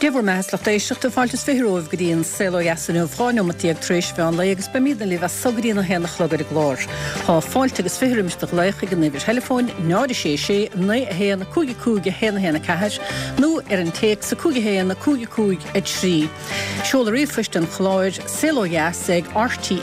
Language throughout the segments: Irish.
Clever meas lach éisteach de fáiltas féróh goíon selo jasanú fáinú matíag tríéis bhean le agus bemíad le bheith sogaíon héna chlogar glár. Tá fáilte agus férimiste leicha go nibir telefóin náidir sé na héana cúige héna ceir nó an téic sa cúige héana cúig a trí. Seola rifuist an chláir selo jas ag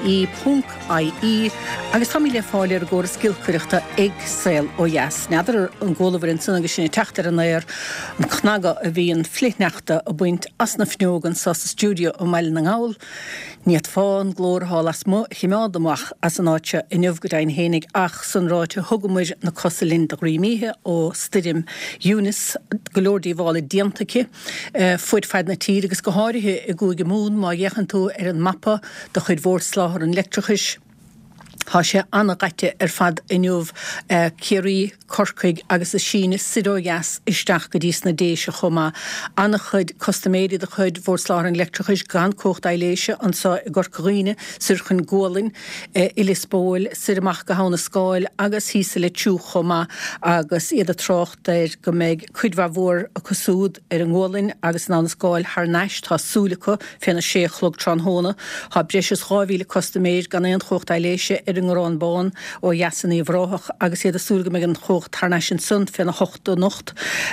rte.ie agus tá le fáilir ggóir skillcuireachta ag sel ó jas. Neidir an ggólamhar in sunna sinna teachtar an éir an chnaga a bhí an flitneachta a buint as na fneogan sa stúdio ó meile na ngáil. Níiad fáin glór há las chiimeád amach as an áite in neomhgodain hénig ach san ráite thugamid na cosalín de rímíthe ó Stidim Eunice golóirdí bhála diantacha fuid feid na tír agus go háirithe i gúige mún má dhéchan tú an mappa do chuid mhórsláthar an leictrachis. Tá sé anna gaite fad inniuh céirí corcaig agus a síne sidógas isteach go dtís na déise chuma anna chud costaméide de chud mhórsláthar an leictrachis gan cócht éiléise an sa gorcaghine surchan ggólainn Ilisbóil siramach go hána scáil agus hísa le tú chuma agus iad a trocht go méid chuidhha mhór a cosúd an ggólainn agus ná na scáil th neist tá súlacha féna séchlog tronhóna Tá breis ráhíle costaméid gan éon chócht éiléise an gurrán bán ó jasannaí bhráthach agus iad a súlga me an chocht tarnéis an sun féna 8 nocht.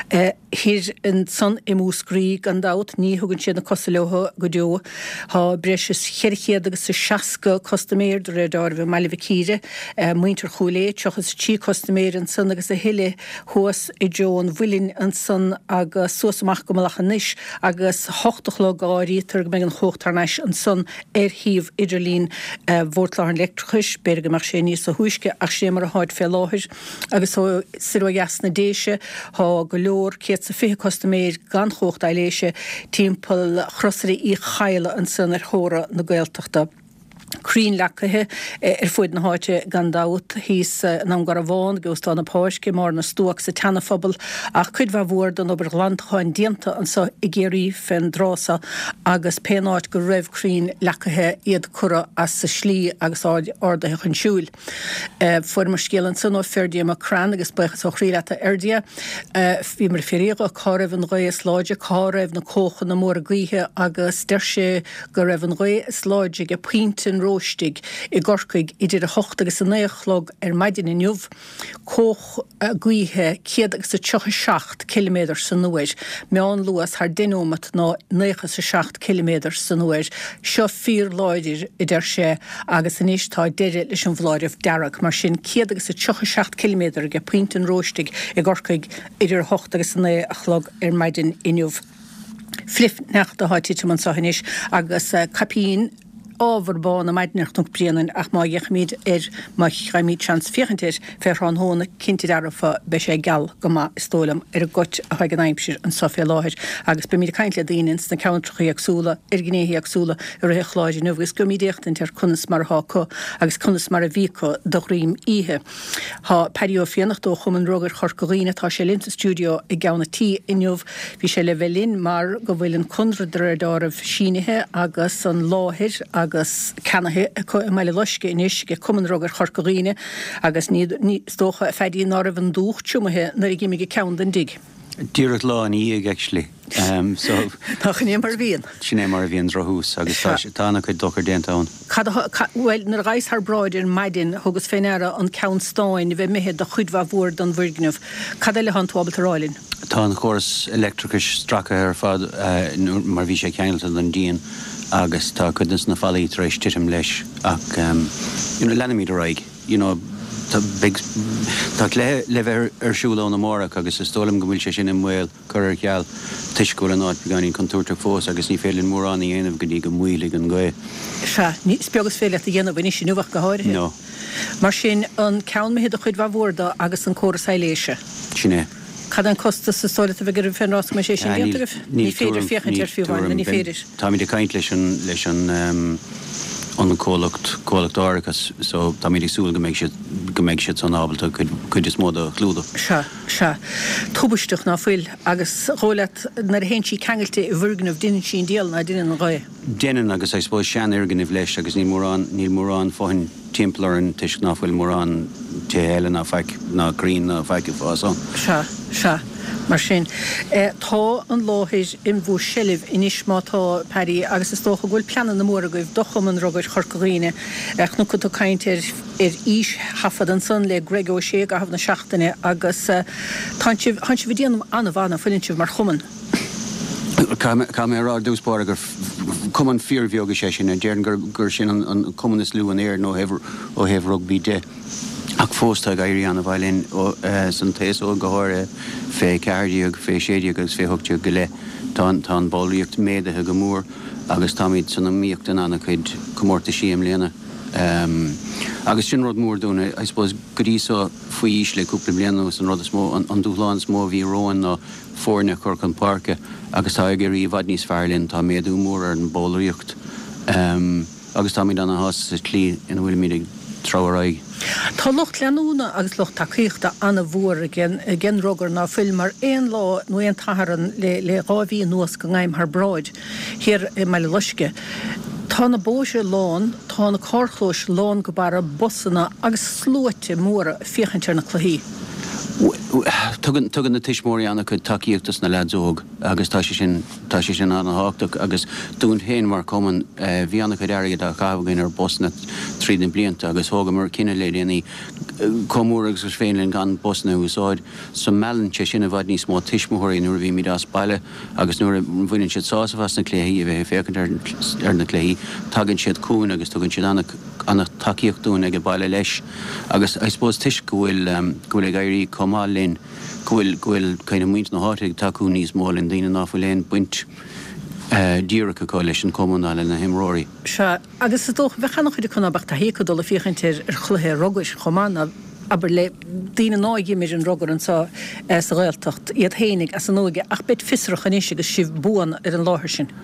Hir an sun i múscrí gan dát ní thugann siad na cosaléotha go deo. Tá breis cheirichéad agus sa seaca costaméir do rédáir bheith meile bhicíre muintear chuúlé teochas tí costaméir an sun agus a hiile thuas i Joan bhuilinn an sun agus suasamach go malachan níis agus 8 gáirí tar me an chocht tarnéis an sun híomh idirlín mhórtláthar an leictrachis berga mar sé níos a thuisce ach sé mar a háid fé láthir agus siró jasna déise há go leor céad sa fiche costaméir gan chócht éiléise timpeall chrosaí í chaile an san thóra na Gaeltachta. Crín lecathe fuid na háite gan dát hís ná gar a bháin gústá na páisce mar na stúach sa teanafabal ach chuidhha mhór don obair landchain dianta an sa i géirí fan drása agus pénáid go raibh crín lecathe iad cura as sa slí agus ordathe chun siúil. Fuair mar scéalan san ó ferdia a crán agus buchas ó chríleata airdia bhí mar féríoga cá raibh an ré sláide cá raibh na cóchan na mór a glíthe agus deir sé go raibh an ré sláide go puintin róstig i gorcaig idir a 8 agus a 9 maidin in jubh cóch glíthe céad agus a 27 km san nuair. Meán luas haar dinómat ná 9 km san nuair. Seo 4 láidir idir sé agus in istá deire leis an bhláirih dearach mar sin céad agus a 27 km go puintin róstig i gorcaig idir 8 agus a 9 maidin in jubh. Flip necht a háitiite man sahanis agus capín ábharbáin a maidneachtung brianan ach má dheachmíd má chaimíd chans fiochantir fer an hóna cinnti darafa be sé gal go má stólam a got a hagan aimsir an Sofia láthir agus be míad caiintle daonins na countrachaí agsúla gnéhí agsúla ar a chláide nugus go mídéachtain tar cunas mar háco agus cunas mar a bhíco do rím ihe. Tá perio fiannachtó chuman rogur chorcaghine tá sé linta stúdio i gceanna tí inniuh bhí sé le bhelinn mar go bhfuil an conradar dáramh sínithe agus an láthir agus canathe meile loisce inis go cuman rogur chorcaghine agus ní stócha feidí ná an dúch túmathe na i gimimi go ceann den dig. Dúireach lá ní ag actually. Táchaní mar bhíon. Sinné mar bhíon drothús agus tána chuid dochar déantáin. Well, na reis haar braid in maidin thugus féinara an ceann stáin bheith méhead a chuidhha mhór don bhirgnamh. Cad eile an túbal tarálinn? Tá an chóras electricus stracha ar fad mar bhí sé ceanilta don díon agus tá chudnas na falaí tar éis titim leis ach lenimíad a raig, tá leh arsúla na mórach agus is tólam go bhfuil sé sin imhil chuir ceall tuiscúil an áit beganí contúirte fós agus ní félinn mórrán í dhéanamh go dtí go mhuilig an gcuid. Ní speagus féile a dhéanamh ní sin nuhah go háirithe? No. Mar sin an ceann méhéad a chuidhha mhórda agus an córas éiléise? Sinné. Cad an costa sa stóla a bheith fenrás me sé sin diantarh? Ní féidir fiochantir fiúháin, ní féidir. Tá mí de caint leis an cólacht árakas, so tá mí súil go méid siad san ábalta chuid is móda clúda. Se. Tubasteach ná fuil agus rólat nar héntí ceangalte i bhirgnamh duine sin díal na duine an gáid. Déanaan agus spóis sean irgan i bhleis agus níl mórrán fáin timpplair an tuisc ná fuil mórrán téile ná feic ná green ná feic fáán. Se. Mar sin. Tá an láthir in bhú sellih inis mátá Paddy agus is tócha ghfuil peanan na móra goibh docham an rugaid chorcaghine ach nu chutá caint ís hafad an son le Gregor sé a hafh na seachtaine agus táintse bhí déanam anna bhana fuinse mar chuman. Cá mé rá dúspáir gur cuman fearmheoga sé sin a déan gur sin an cumanas luú an éir nó ó heh rugbí de. Ach fósta gairí anna bhailinn san tééis ó gohair fé ceirdiíag fé séideag agus fé thugteag go le tá bolaíocht méidathe go mór agus táid sanna míocht an anna chuid commórta síam léana. Agus sin rud mór dúna, I suppose goríá faoi ís le cúpla bliana an rud smó an dúláin smó bhí roin ná fórne chuir an parke agus tá gurí bhd níos fearlinn tá méadú mór ar an bolaíocht. Agus táid anna hás sa tlí ina bhfuil míad tráraig. Tá locht leanúna agus locht takeíochta anna bhuair gin rugar ná filmar éon lá nó éon taharan le ráhí nuas go ngaim haar braid hir meile luisce. Tá na bóise lán, tá na cárchlós lán go bara bosanna agus slúite móra fiochantar na chluhíí. Tugan na tiismóí anna chud takeíochttas na ledóg agus tá sé sin anna háach agus dún héin mar cuman bhí anna chud airgad a chahabhagain ar bosna tríd blianta agus thóga mar cinenne le déanaí comúr agus féinlinn gan bosna úsáid sa melanse sin a bhaid níos mó tiismóirí nuair bhí míad as baile agus nuair bhaineann siad sásamhas na cléí a bheith fécinn ar na cléí tagann siad cún agus tugann siad anna takeíochtún ag baile leis agus I suppose tuis gohfuil gairí comá linn gohfuil chuine muint na hátaigh taú níos mó in daine náfu léon buint díracha có leis an comúnáil na himróí. Se agus dóch bhechanach chuidir chunabach tá héco dul a fiochantir ar chluthe rogais chomána aber le daine náigi mé an rogar an sa réaltacht iad hénig as an nóige ach bit fisrach an éise agus sibh buan ar an láthir sin.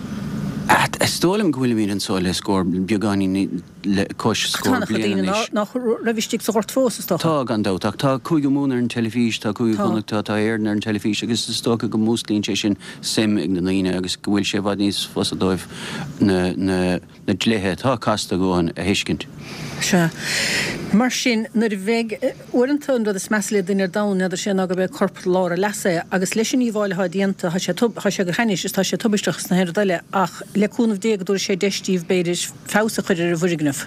Stólam gohfuil mín an sá le scór beagání le cos scór bliana nach ravistig sa gort fós tá. Tá gan dáach tá chuig go múnar an telefís tá chuig gonnachta tá éarnar an telefís agus is tócha go múslín sé sin sim ag na naine agus gohfuil sé bhd níos fosadóibh na dléthe tá casta goáin a hiiscint. Se. Mar sin nar bheith uintún rud is measla duine dána idir sin aga bheith corp lára lesa agus leis sin íháil díanta sé go chenis is tá sé tubisteachs na hir daile ach leúnmh déag dúir sé deistíh beidir fása chuidir a bhuiignah.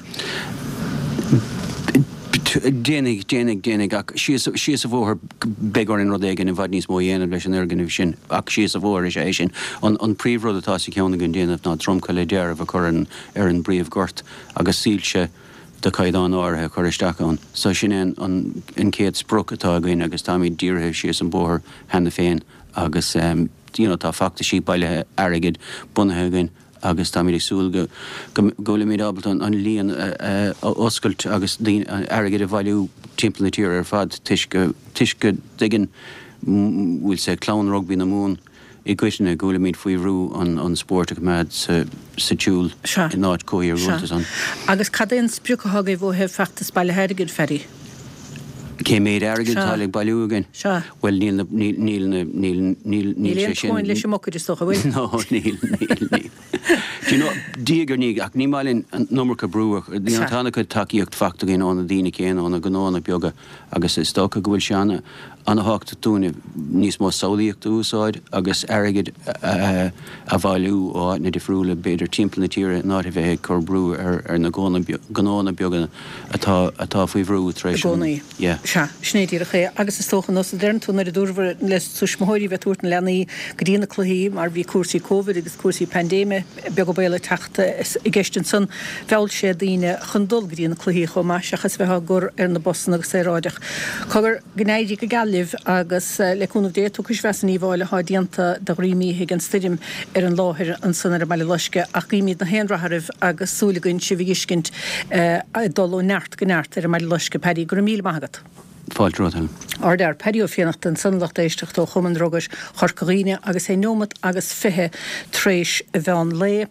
Dénig ach si a bhór begar in rodégan in bhd níos mó dhéanamh leis an organíh sin ach si a bhór is é sin an príomhrud atá sa ceanna gon déanamh ná tromcha le déir a chur ar an bríomh gort agus sílse de caiidán áthe choristeachán. So sin an céad spruc atá againn agus tá míid díirthe si an bóthir hena féin agus tá facta sí bailithe airgid bunathe againn agus tá míid súil gola míid ábaltán an líon oscailt agus airgid a bhailú timppla na tíir ar fad tuis go diggin bhfuil sé clán rugbí na mún I gcuisina gola míid faoi rú an sport mead sa tiúil in náid cóir rútas an. Agus cadéon spriúcha thagaí bhóthe feachtas baile heirigid ferry. Cé méid airgid tálaigh bailú againn? Well níl sé sin. Níl leis mocuid is socha bhfuil? No, níl. Díagar ní ach ní máilinn an nómarcha brúach ní tána chud takeíocht facta gin ána daine céan ána gnána beaga agus is tócha go bhfuil seanna anna háachta túna níos mó saolaíocht úsáid agus airgid a bhailú á na difriúla beidir timppla na tíre náid a bheith chur brú ar na gnána beaga atá faoi bhrú treéis. Gnánaí. Se, snéadíar a ché agus is tócha nó dearn túna a dúrhar leis túismóirí bheith túirt na leanaí go dtíana chluí mar bhí cuasaí COVID agus cuasaí pandéime beag go béile teachta I gceistin san bheall sé daoine chundul go dtíana chluí chomá seachas bheith gur ar na bosan agus é ráideach. Cogur gnéidí go galibh agus leúnmh dé tuchas bhesan íháile díanta do riimí an stidim ar an láthir an sanar meile luisce ach riimiad na héanratharibh agus súlagann si bhí iscint dul ó neart go neart ar meile luisce Paddy gur míl maigad. Fáiltrótal. Ardar Paddy ó fiannacht an sanlacht éisteach tó chuman rugas chorcaghine agus é nómad agus fithe tréis bhean lé.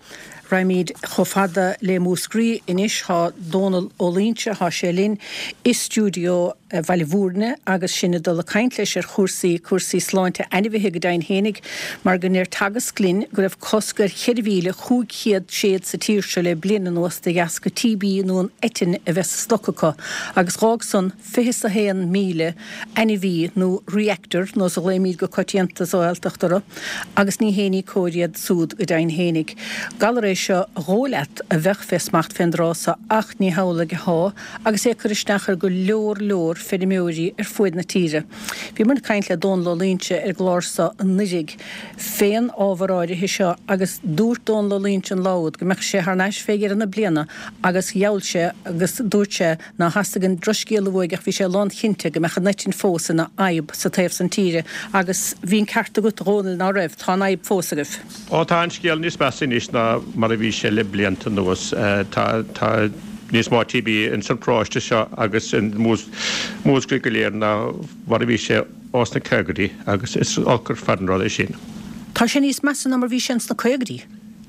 raimid chofada le múscrí inis há Donald O'Lynch há sélín is studio Valivúrne agus sinna dul a caint leis cuasaí sláinte anmhithe go dain hénig mar go níor tagas glynn go raibh cosgur cheirhíle chúchiad séad sa tíirse le bliana nuas de gas go TB nó an etin a bheits stocacha agus rág san 500 míle NV nó reactor nó sa léimid go coitianta sáilteachtara agus ní hénig córiad súd go dain hénig. Galaréis seo rólet a bheith fesmacht fendrása ach ní hála go há agus é chuiristechar go leor fedimóí fuid na tíre. Bhí mar caint le Donald O'Lynch glársa an nidig féin ábharáide hi seo agus dúirt Donald O'Lynch an láud go meach sé thnáis féidir na bliana agus geallse agus dúirte na hastagan droscéal bhig bhí sé lán chinte go meach netin fósa na aib sa taobh san tíre agus bhín carta go rónal ná raibh tá aib fósagah. Tá an scéal níos meis na mar a bhí sé le blianta nuas tá níos má TB in san práiste seo agus in músgri go léir na mar a bhí sé os na cegadí agus is alcar fadanrád é sin. Tá sé níos meas na mar bhí sé na cegadí?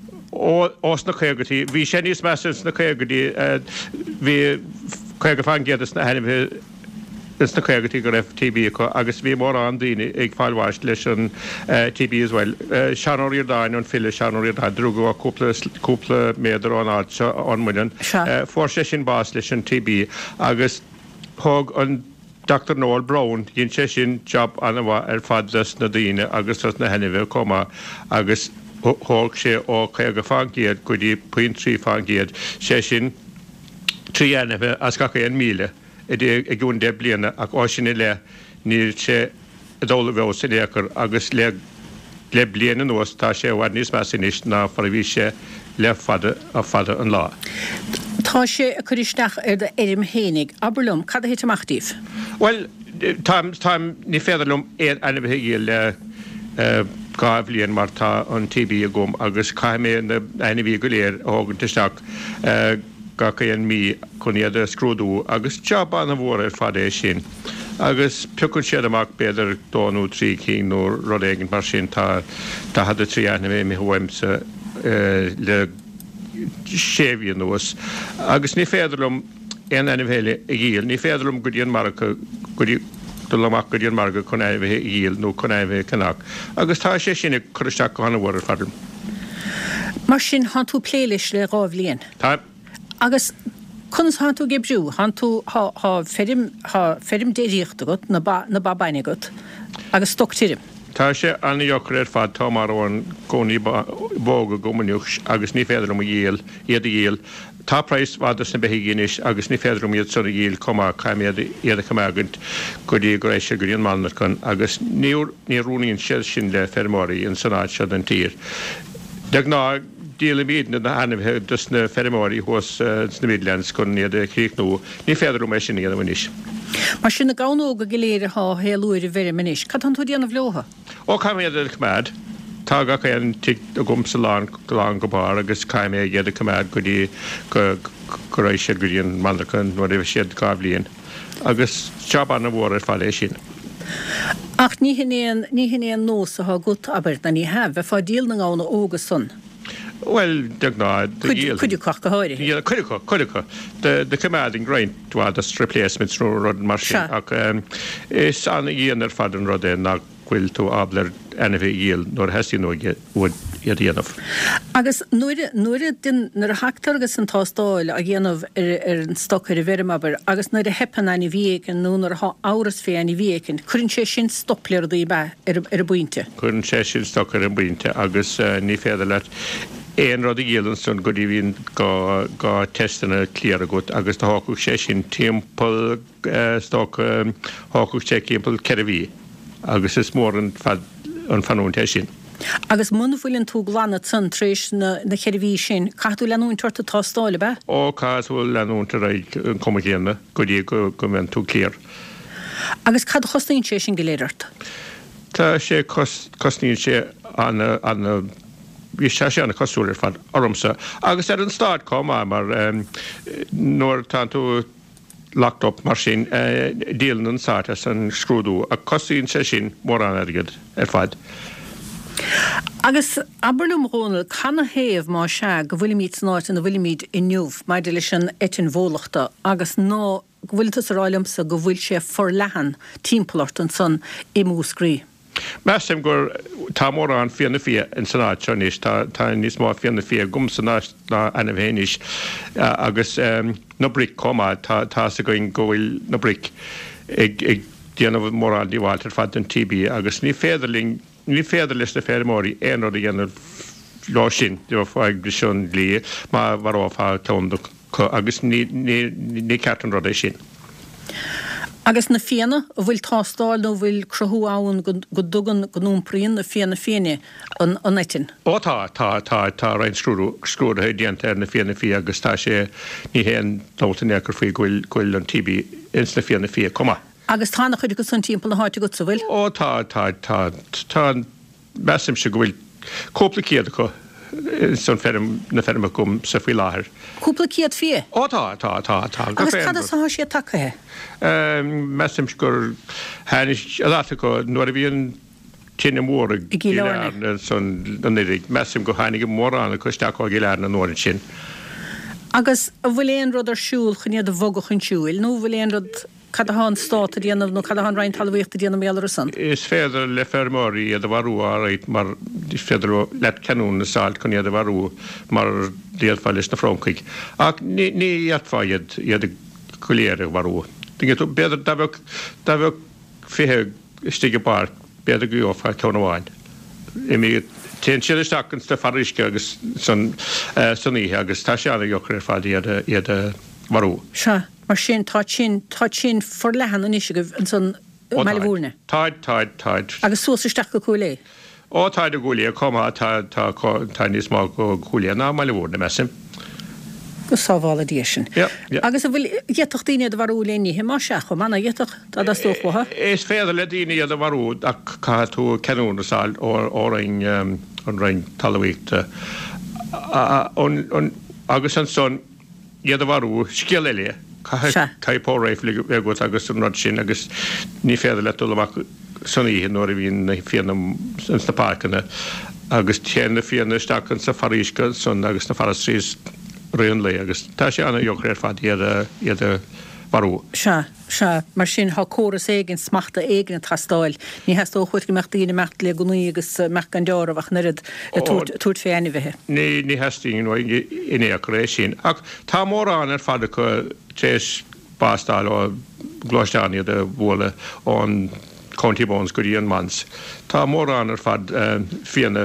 Os na cegadí, bhí sé níos meas na cegadí bhí ceagad fangéadas na henimhe is na ceagatí go raibh TB agus bhí mór an daoine ag fáilhhaist leis an TB as well. Seanóir dáin an file seanóir dáin drúgu a cúpla méadar an áit an muilean. Fór sé sin bás leis an TB agus thug an Dr. Noel Brown ginn sé sin job anna bha fadlas na daoine agus na henimhe comá agus thug sé ó ceagad fangéad go dtí 0.3 fangéad sé sin trí henimhe as gacha 1 míle. Ag gún de bliana ach áisina le níl sé dóla bheith sin éair agus le bliana nuas tá sé bhhaid níos meas inis ná far bhí sé le fada an lá. Tá sé a chuiristeach de éirim hénig Aberlum cad héit amachtíh? Well, táim ní féidirlum anmhithe íal le gábhlíonn mar tá an TB a gom agus caiimé na anmhí go léir ágantasteach gacha an mí chuniad a scrúdú agus job anna bhór fad é sin. Agus pecann siad amach beidir 2-3 cín nó rud éigean mar sin tá had a trí anna mé huaimsa le séhíon nuas. Agus ní féidirlum anmhéile a gíal, ní féidirlum go dtíon marcha amach go dtíon marga chun éimhithe íal nó chun éimhithe canach. Agus tá sé sinna chuisteach go anna bhór fadam. Mar sin han tú pléilis le rábhlíon? Tá. Agus chunas han tú gebrú, han tú ferim déiríocht agat na babaine agat agus stochtírim. Tá sé anna jochar fad tá mar óin gcónaí bóga gomaniuch agus ní féidirlum a dhéal, iad a dhéal. Tá preis bhadas na behíginis agus ní féidirlum iad son a dhéal comá caiimiad iad a chamagant go dtí go éis go dtíon mannarchan agus ní rúnaíonn siad sin le fermáí in sanáid siad an tír. Deag ná díla míadna na anamhe dus na fermáí hos na Midlands chun iad a chríichnú, ní féidirlum éis sin iad a munis. Mar sin na gáóga go léir há héalúir a bheirir manis. Cad an tú díanamh leotha? Ó caiimiad a chmad. Tá gacha an tí a gomsa lán go bar agus caiime iad a chmad go dtí go éis siad go dtíon mannarchan nó raibh siad gábhlíonn. Agus job anna bhór fad é sin. Ach ní hinnéan nós a gut aber na ní hef fá díal na gána ógus sun. Well, deag ná Cuidiú cach go háirí? Cuidiú. De cumad in graint dhád a replacements nó rud mar sin. Ach is anna íon fad an rud é ná bhfuil tú ablar anamh íal nóair heí nó iad dhéanamh. Agus nuair nar a heachtar agus an tástáil a dhéanamh ar an stochar a bherim aber agus nuair a hepan ana bhícin nó nar a áras fé ana bhícin, chuann sé sin stopléir daí be ar a buinte? Chuann sé sin stochar an buinte agus ní féidir leat éon rud a dhéalann son go dtí bhíon gá testanna clíar agat agus tá hácú sé sin timppel hácú sé timppel ceirhí agus is mór an fanúnta sin. Agus muna bhfuiln tú glanna san tréis na cheirhí sin, caithú leanún tuirta tástáile be? Ó cáshfuil leanúnta raig an comagéanna go dtí go bhain tú cléar. Agus cad chosnaíonn sé sin go léireart? Tá sé cosnaíonn sé anna bhí sé anna cosúir fad ormsa. Agus ar an start comá mar nóir tá tú locked up mar sin díalan an sátas an scrúdú a cosíonn sé sin mór an airgad ar fad. Agus Aberlum Ronald canna héamh má se go bhfuil míid snáit na bhfuil míid inniuh maidir leis an etin bhólachta agus nó bhfuiltas aráilimsa go bhfuil sé forlehan timppelart an son I múscrí. Mesim gur tá mór an fianna fia in sanát seis tá níos má fianna fia gum sanát na anna bhéis agus na bric comá tá sa going gohfuil na bric ag déanamh mór an díháiltar fad an TB agus ní féidir leis na féidirmóí éon rud a dhéanamh lá sin de fáid brisún lí má bharráfá ceann agus ní ceartan rud é sin. Agus na fianna a bhfuil tástáil nó bhfuil crothú ann go dugan go númpraíon na fianna féine an etin. Ó tá rein scrúda hédíanta ar na fianna fí agus tá sé ní héan nótanéchar faoi gúil an TB ins na fianna fí comá. Agus tána chuidir go san timppla na háte go sa bhfuil? Ó tá mesim se go bhfuil cóplacéad go son na ferm gom sa fí láthir. Cúplacéad fí? Ó tá. Agus cad sa sé takethe? Mesim gur hánis aláta go nuair a bhíon tinine mór son irig mesim go hánig mór anna chuisteach go gilear na nórin sin. Agus a bhfuil éon rud ar siúil chuine a bhogach an siúil, nó bhfuil éon rud Cadahan státa díanamh nó cadahan rein talmhaíochta díanam méallar san. Is féidir le fermóí iad a bharú áráit mar féidir le canún na sáil chun iad a bharú mar díadfáil is na Froncaig. Ach ní iadfáid iad a chuléir a bharú. Dinge tú beidir da bheith fithe stige bar beidir goíofa ceanháin. Imi Téan siad isteach an sta farisce agus san íthe agus tá seanna jochar fád iad a bharú. Se. Mar sin tá sin forlehan an isise an san meilehúrne. Táid. Agus suasasteach go cúlé? Ó táid a gúlé comá tá níos má go gúlé ná meilehúrne mesim. Go sábhála dí sin. Agus a bhfuil dhéach daine a bharú léní hé má seach go manna dhéach tá tóchhatha? Is féidir le daine a bharú ach cá tú ceanún na sáil ó an rein talmhaíochta. Agus an son iad a bharú scial eile. Caipó raibh le go agus an rud sin agus ní féidir le amach soníhé nóir a bhíon na fianam an stapácanna agus téan na fianna stacan sa farísca son agus na faras tríos rion le agus tá sé anna jochar fad iad a bharú. Se mar sin há córas éigen smachta éigen tastáil. Ní heas ó chuid go mecht daoine mecht le gonaí agus mecht an dearmhach narid túirt fé ainmhithe. Ní heastíon nó inéachar éis sin. Ach tá mór an ar fada go tééis bástáil ó glóisteáin iad a bhla ón County Bones go dtíon mans. Tá mór an ar fad fianna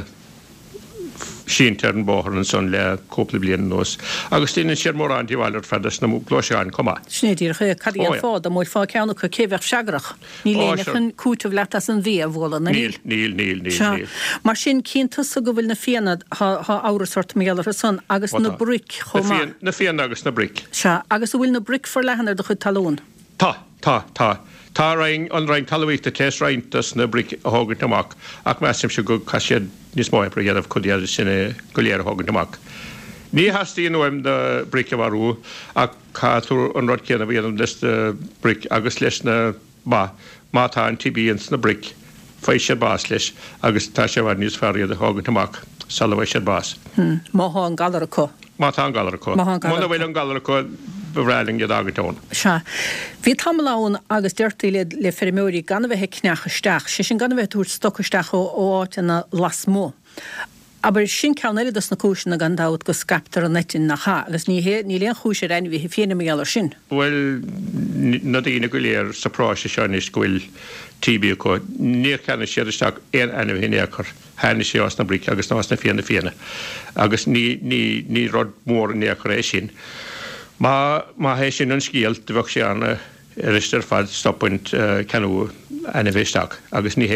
síntear an bóthar an son le cópla bliain nós. Agus tíanann siad mór an díhhailart fedas na glóiseáin comá. Snéidir chu cadíon fád a móid fá ceanna chu céheh seagrach. Ní léanachan cútah letas an bhí a bhla na Níl. Mar sin cíntas a go bhfuil na fianad há árasort méallar son agus na bric chomá. Na fian agus na bric. Se agus bhfuil na bric for lehanar do chud talún. Tá. Tá an rein talmhaíochta tééis reintas na bric a hágann amach ach mesim se go caiisiad níos máid pro dhéanamh chudiad sinna go léir a hágann amach. Ní hastíí nóim de bric a bharú ach cáú an rud céanna bhíanam leis na bric agus leis na mátá an TB ins na bric fáis sé bás leis agus tá sé bhar níos fearíad a hágann amach salhhaid sé bás. Má an galar acu. Mátá an galar acu. Muna bhfuil an galar acu bhreling iad agatón. Se. Bhí tamlán agus deirtaí le fermóí gan bheitthe cneachaisteach, sé sin gan bheith úr stocaisteach ó áitina las mó. Aber sin ceanile na cúisina gan dád go scaptar an netin nach cha, agus ní léon chúise rein bhí féna méallar sin. Well, na dtíine go léir sapráise seán is gohfuil TB acu. Níor cheanna siad isteach éon anmh hinéachar. Hána sé as na bric agus nás na fianna. Agus ní rod mór néachar é sin. Má hé sin an scíal de bheh sé anna ristar fad stoppaint ceanú ana bhéisteach, agus ní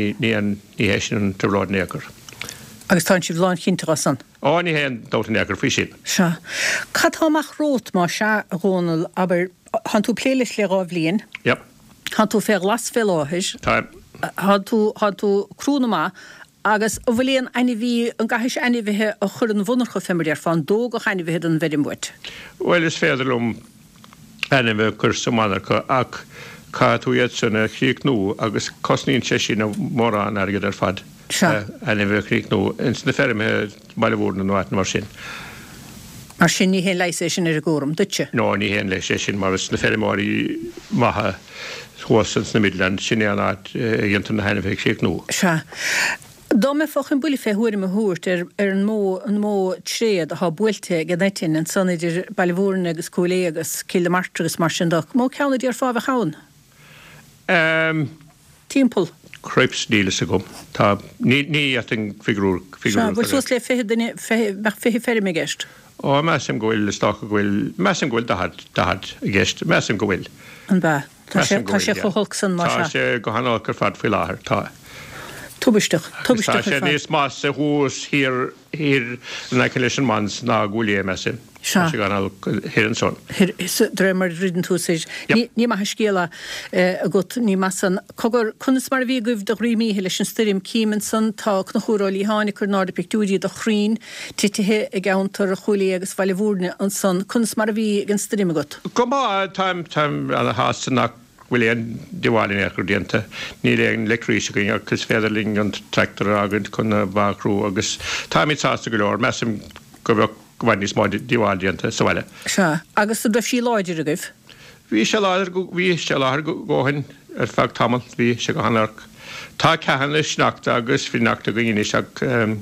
hé sin an tarád néachar. Agus tá si bhláin cinnta san. Ní héan dáta néachar fao sin. Se. Catáach rót má se rónal, aber han tú pléiles le rá bblion. Yep. Han tú fér las fé láthis. Tá. Han tú crúna agus bhfuilíon aine bhí an gaiis aine bheitthe a chur an bhunarcha féidir fan dóg a chaine bheitthe an bheidirmúid. Well, is féidirlumm aine bheith chur samanarcha ach cá tú iad sanna chríic nó agus cosníonn sé sin mór an airgad ar fad en bhríic nó ins na ferme bailhúna nó mar sin. Mar sin ní hén leis sin ar a gúram, dute? No, ní hén leis sin mar na fermáí maithe thuasans na Midland sin anát dhéantar na hena bheith sé nó. Se. Dá me fáchan buli fé huair a thuirt ar an mó tréad a há builte gannaitin an san idir bailhúrna agus cúlé agus kilometr agus mar sin doch. Mó ceanna díar fáh chaan? Timppel. Creps dílas a gom. Tá ní ating figurúr. Bhfuil sos le fé ferri me gist? Ó, meam gohfuil sta gohfuil, meam gohfuil dahad gist, meam gohfuil. An ba, tá sé choholsan mar Tá sé go hanál gur fad fí láthir, tá. Tubisteach. Tá sé níos más a hús hir na leis an mans ná gúlé meam. sé gan hir an son. Dre mar ridden tú sé. Ní mai scéla a got ní massan. Cogur kunnas mar vi guv de rimí leis an styrim Kiemanson tá na chórálí hánig chur náda pictúdi de chrín tithe a gauntar a chulé agus valhúrne an son kunnas mar vi gan styrim a got. Goma time an hasanach William Diwalin Ekurdiente, Niling Lecrising, Chris Federling and Tractor Agent Kuna Bakru, August, Time it's asked to go or Massim go when is more Diwaliente, so well. Sure, August the she lodge you give. We shall go in at fact, Thomas, we shall go on. Ta Kahanish knocked August, we knocked again in Ishak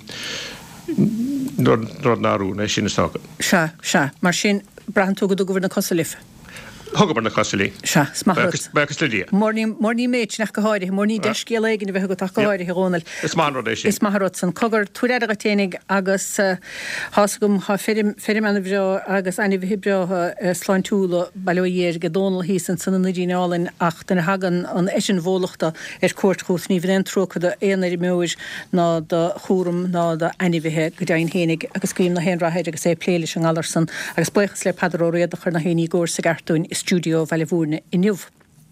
Nordnaru, Nation is talking. Sure, Machine Brand to go to Governor Cosalif. Hogbar na Cosily. Sha, smachart. Berkas Lydia. Morning meich nach gohairi, morning deski legin we go gohairi ronal. Is manrodéisi. Is maharotsan cogur tuiread tenig agus hasgum ha ferim bro agus ani bro slantúla baloier gedonal hísan san nidinálin ach den hagan an esin volachta courtchús ní vren troka de éanair meir ná de chórum ná de ani bheith godain hénig agus cuim na hen rahéid agus é pléiles an Allarson agus buchas le padróréad a chur na hénig gór sa gartún studio Valhúrne in Nuv.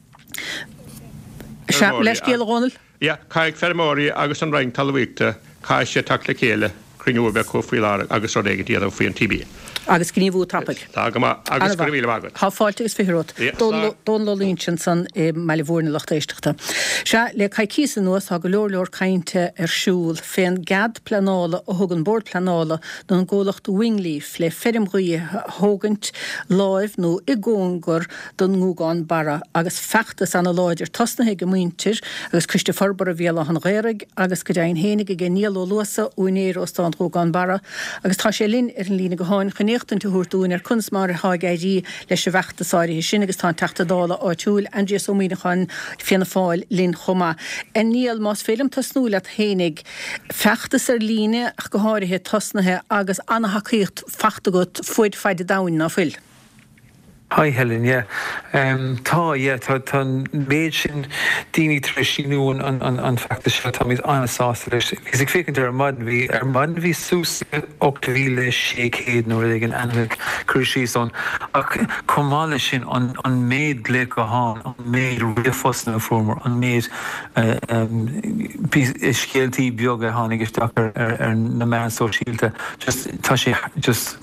Leis céal Ronald? Ja, caig fermóí agus an rein talvíte cai sé takle céile crinú be cófuilar agus rodéige díad fao an TB. Agus gníomhú tapig. Agus go bhíle agad. Tá fáilte is firót. Don Lolínsin san Valhúrne lachtéisteachta. Se le cai císan nuas a go leor cainte siúl féin gad planála a thugan bord planála don ggólacht Wingleaf le ferimghí thugant láimh nó i ggóngur don ngúgáin bara agus feachtas an láidir tosnathe go muintir agus cuiste forbar a bhéla an réireg agus go dain hénig a gníal ó luasa únéir ó stán ngúgáin bara agus tá sé linn ar an lína go háin Nechten te hoortún kunstmar HGG leis vechttasáí sin agus tá teachtadála áitiúil Andreas O'Mínachan fianna fáil linn chuma. En níl más félum tasnúla hénig fechtas líne ach go háirithe tosnathe agus anhaíocht fachtagat fuid feide dain na fuil. Hi Helen, yeah. Tá méid sin daoine trisínú an factas se tá míid anasásta leis. Gus ag fécinn ar madan bhí sús 8,600 nó ag an anmhaigh cruisí son. Ach comála sin an méid le go háin, an méid rifosna formar, an méid scéaltaí beag a tháinig isteach ar na meán sóisialta. Tá sé just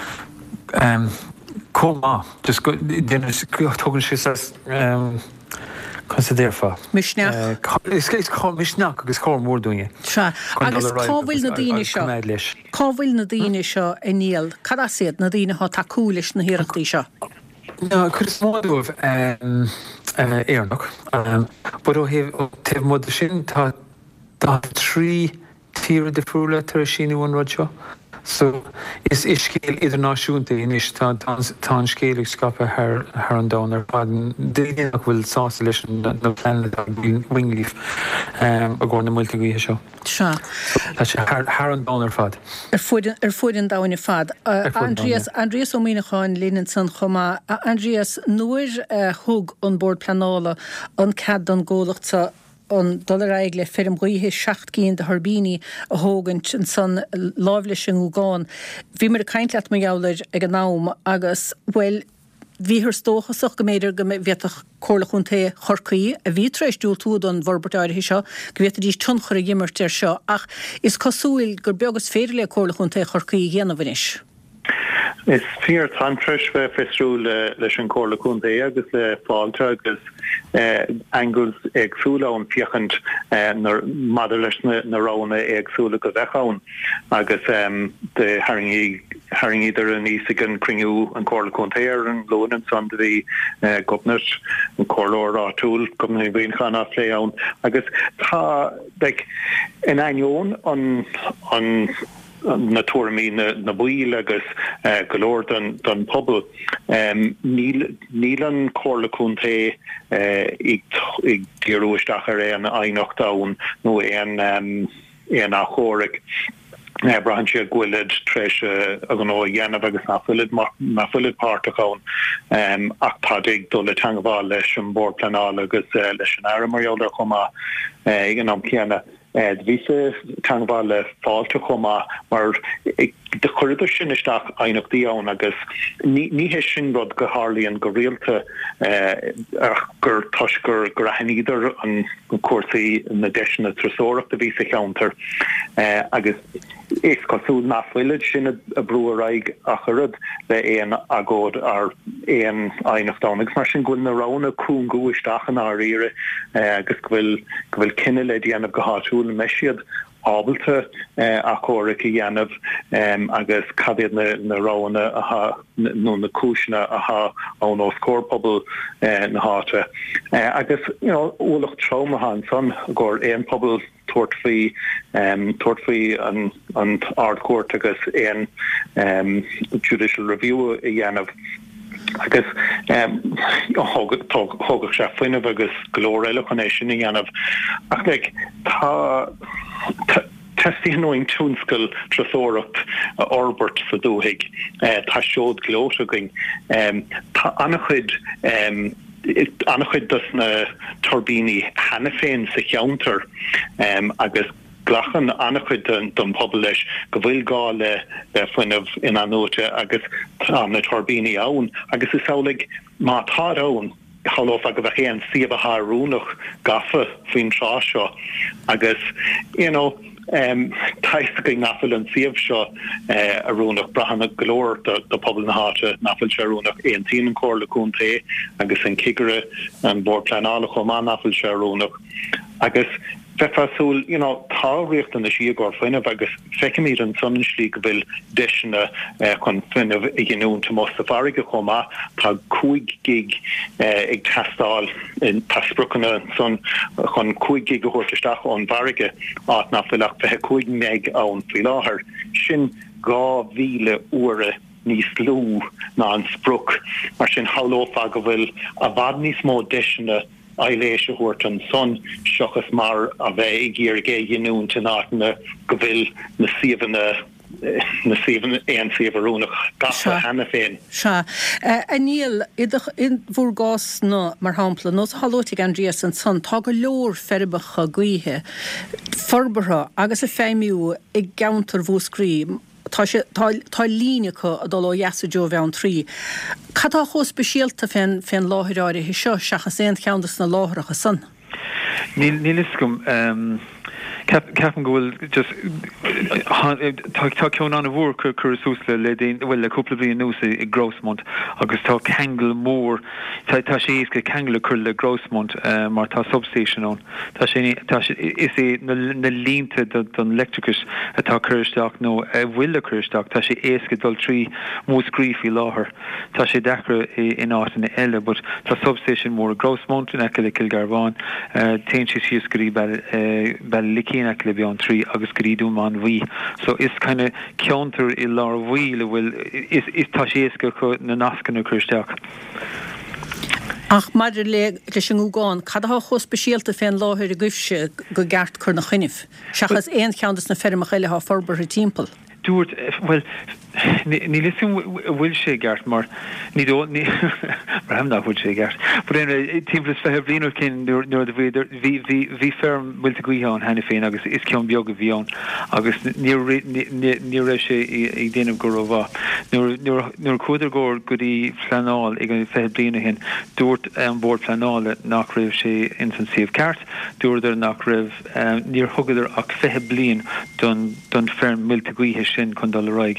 Coma, just go. Dennis talking. She says, consider for. Mishnach. It's called Mishnach. It's called more doing it. Sure. Agus Covil na dine seo. Covil na dine seo Neil. Cada séad na dine ha takúlis na hiirachtaí seo. No, could small of Airnock. But I have mod sin ta 3 tier de frula terashini one rojo. So is scéal idirnáisiúnta inis tá scéalaigh scape ar an dánar padan déanaach bhfuil sásta leis na planla Wingleaf a gcóir na multigaíthe seo. Tá sé ar an dánar fad. Ar fuid an dáinna fad. Andreas O'Mínachan líanann san chumá. Andreas, nuair thug an bord planála an cad an ggólacht an dollar le ferm goithe 7 cín de Harbíní a thugant an san láimhle sin úgáin. Bhí mar a caint leat mar gealair ag an nám agus bhfuil bhí thar stóchasach go méidir go bheitach córlachúnta chorcaí a bhí treéis dúil túd an bhorbairtí seo go bhíta dís tunchar a gimmart ar seo ach is cosúil gur beagas féidir le córlachúnta chorcaí dhéanamh inis. Is fear tantrish ve festival le Shankorla Kunde agus le Falta agus angles egsula on fiachant motherless na rona egsula go vechaun agus the haring either an Isigan Kringu and Corla Kunte and Loan and Sunday governor and Corlor Tool governor Green Khana play on agus ta like an annual on na tuairmí na buil agus golóir don pobl níl an Corla Kunte ag díróisteach ar an ainochtáin nó an a chóric brahan sé gwylid treis agan ó dhéanamh agus na fullid pártachán ach tádig dul tangabhá leis an bór planál agus leis an airmarollar chuma ag an am céanna Visa Tangval Falta Choma mar de chuidir sin isteach ainochtaí ann agus ní hé sin rud go Harlaí an go réalta gur tuisgur grahanníidir an cuasaí na deisina trasóireach de Visa counter agus is cosú nachfuilid sin a brúaráig a churad le éon agód ar éon ainochtánagus mar sin gúil na rána cún gúisteach an áíire agus go bhfuil cinenne le déanamh go háisiúil meisiad ábalta a chóric i dhéanamh agus cadéad na rána nó na cúisina a ón ó scórpobal na háte agus úlach traumahan son gur éon pobl tuairtfaí an ardcourt agus éon judicial review i dhéanamh agus thugach sé foiineh agus glór eile chunéis sin i dhéanamh ach Testi knowing túnscail trasóireacht orbert sa dúthaig tá seód glóiseging tá annachchuid dus na turbíní hena féin sa cheantar agus glachan annachchuid don pobl leis go bhfuil gá le foiineh in anóte agus tá na turbíní ann agus is saolig má tá ann hallóf a go bheith chéan siomh rúnach gafa faoin trá seo agus taistigh nafil an siomh seo a rúnach brahanna golóir do pobl na háte nafil se rúnach éon tín an Corla Kunte agus an cigire an bór pleanála chomá nafil se rúnach agus Fefasúl, táíocht an na siagór foiineh agus feicimíad an sunslí go bhfuil deisina chun foiineh i gginún tá most farige chomá tá 5 gig ag testáil in tasprucanna son chun 5 gig go thuirtaisteach ón farige áit na fiach fethe 5 meg ann faoi láthair sin 2,000 uaire níos lú ná an spruc mar sin hallófa go bhfuil a bhd níos mó deisina Eiléise hoort an son seachas mar a bheith géir gé dhéanún ten ána go bhfuil na siomhan éon siomharúnach gafa hena féin. Se. Aníl in bhór gás nó mar hampla nó hallóigh Andreas an son tá go leor ferbacha gaothe forbartha agus a féimiú ag gaantar bhóscrí tá línecha a dul ó jaasa jo bhean trí. Catá chó speisialta féin láthráir hi seo seachas éon cheandas na láthracha san. Níl iscum Ceapan gohfuil just tá ceann an bhór chur súsla le bhfuil le cúpla bhíon nús i Grossmont agus tá cangla mór tá sé éasca cangla chur le Grossmont mar tá substation ón. Tá is é na línta don electricus atá chuirteach nó bhfuil le chuirteach tá sé éasca dul trí múscríí láthair. Tá sé dechra in áitina eile, but tá substation mór Grossmont in eice le Kilgarvan téann sé síos goí Ballicín eice le bhean trí agus goríú man bhí. So is kind of counter I lá bhí le bhfuil is tá sé éasca chu na nascanna chuirteach. Ach mar le sin úgáin, cadá cho speisialta féin láthir a gcuimhse go gceart chur na chuineh. Seachas éon cheandas na fermach eile há forbartha timpeall. Dúirt, well, ní lisún bhfuil sé gceart mar ní mar nach bhfuil sé gceart. But timplas fethe blianúir cin nuair bhí ferm bhfuil a gcuitheán hena féin agus is ceann beag a bhíán agus ní raibh sé ag déanamh go raibh. Nuair chuidir gur goí flanáil ag an fethe bliana hin, dúirt an bór flanála nach raibh sé intensíomh ceart, dúirt nach raibh níor thugadidir ach fethe blian don ferm bhfuil a gcuithe sin chun dul raig